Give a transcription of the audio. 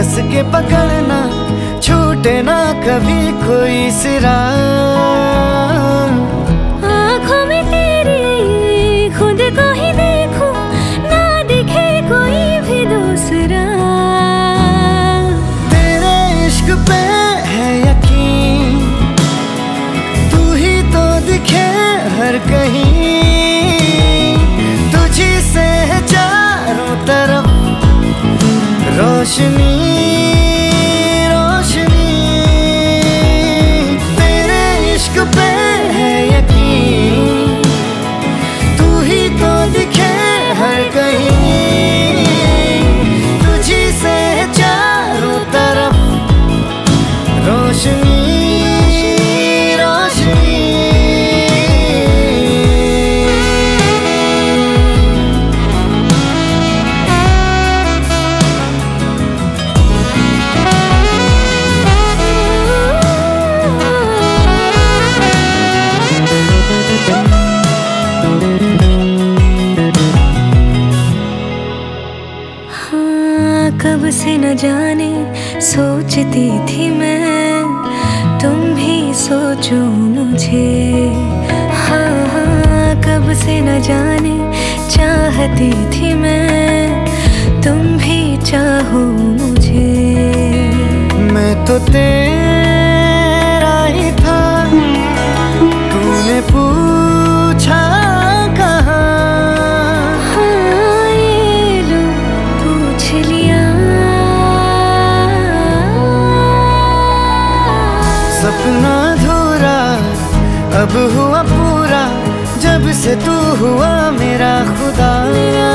कस के पकड़ना, छूटे ना कभी कोई सिरा। आँखों में तेरी खुद को ही देखूं, ना दिखे कोई भी दूसरा। तेरे इश्क पे है यकीन, तू ही तो दिखे हर कहीं। तुझी से है चारों तरफ रोशनी रोशनी। तेरे इश्क पे है यकीन, तू ही तो दिखे हर कहीं। तुझी से है चारों तरफ रोशनी रोशनी। कब से न जाने सोचती थी मैं, तुम भी सोचो मुझे। हाँ, कब से न जाने चाहती थी मैं, तुम भी चाहो मुझे। मैं तो तेरा ही था, तूने पूछा कहाँ। हाँ, ये लो पूछ लिया। सपना अधूरा अब हुआ पूरा, जब से तू हुआ मेरा खुदा।